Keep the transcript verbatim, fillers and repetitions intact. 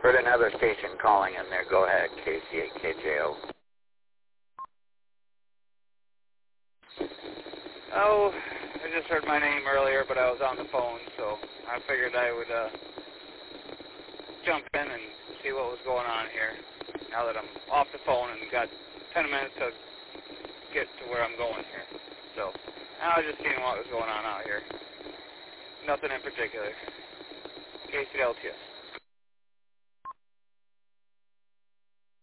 Heard another station calling in there. Go ahead, K C eight K J O. Oh, I just heard my name earlier, but I was on the phone, so I figured I would uh, jump in and see what was going on here. Now that I'm off the phone and got ten minutes to get to where I'm going here. So I was just seeing what was going on out here. Nothing in particular. K C L T S.